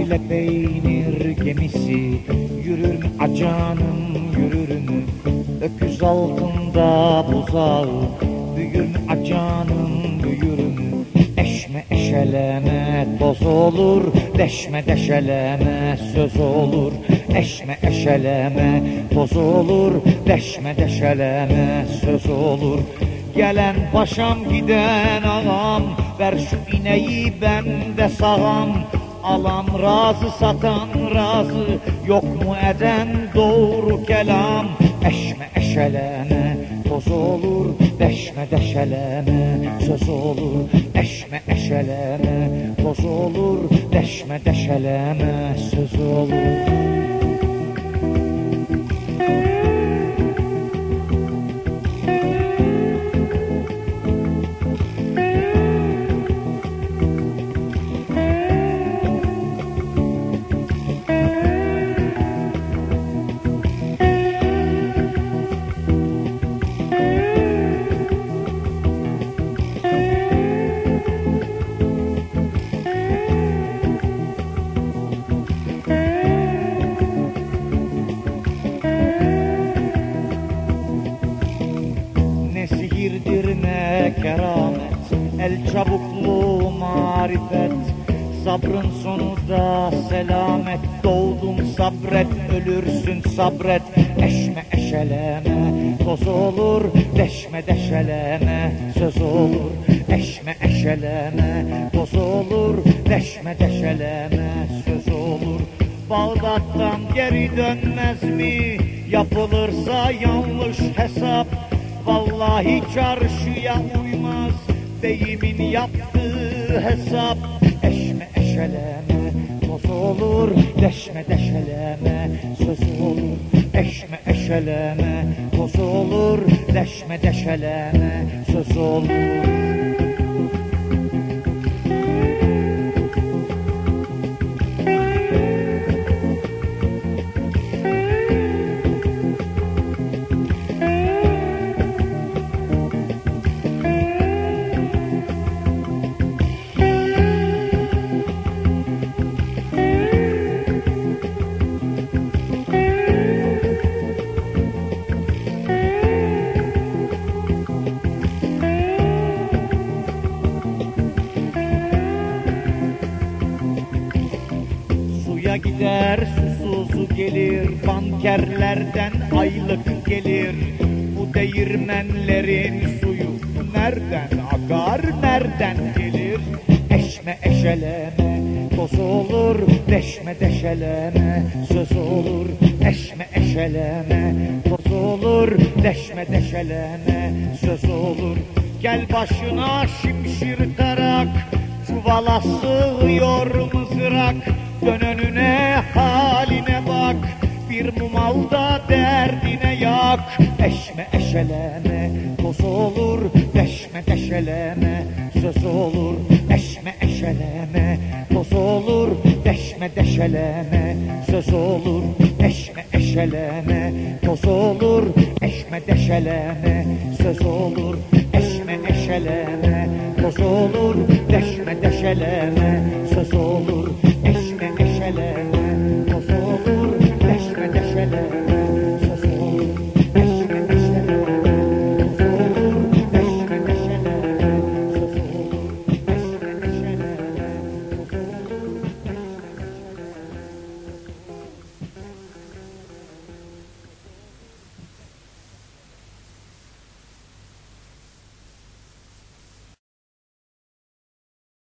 ile peynir gemisi yürür mü acanım yürür mü? Öküz altında buzağı büyür mü acanım büyür mü? Eşme eşeleme toz olur, deşme deşeleme söz olur. Eşme eşeleme toz olur, deşme deşeleme söz olur. Gelen paşam giden ağam, ver şu ineği ben de sağam. Alan razı satan razı, yok mu eden doğru kelam. Eşme eşeleme toz olur, deşme deşeleme söz olur. Eşme eşeleme toz olur, deşme deşeleme söz olur. Sihirdir ne keramet, el çabukluğu marifet. Sabrın sonu da selamet, doğdun sabret, ölürsün sabret. Eşme eşeleme toz olur, deşme deşeleme söz olur. Eşme eşeleme toz olur, deşme deşeleme söz olur. Bağdat'tan geri dönmez mi, yapılırsa yanlış hesap? Vallahi çarşıya uymaz beyimin yaptığı hesap. Eşme eşeleme toz olur, deşme deşeleme söz olur. Eşme eşeleme toz olur, deşme deşeleme söz olur. Suya gider susuz gelir, bankerlerden aylık gelir. Bu değirmenlerin suyu nereden akar, nereden gelir? Eşme eşeleme toz olur, deşme deşeleme söz olur. Eşme eşeleme toz olur, deşme deşeleme söz olur. Gel başına şimşir tarak, çuvala sığıyor mızrak. Dön önüne haline bak, bir mumalda derdine yak. Eşme eşeleme toz olur, deşme deşeleme söz olur. Eşme eşeleme toz olur, deşme deşeleme söz olur. Eşme eşeleme toz olur, eşme deşeleme söz olur. Eşme eşeleme toz olur, deşme deşeleme söz olur.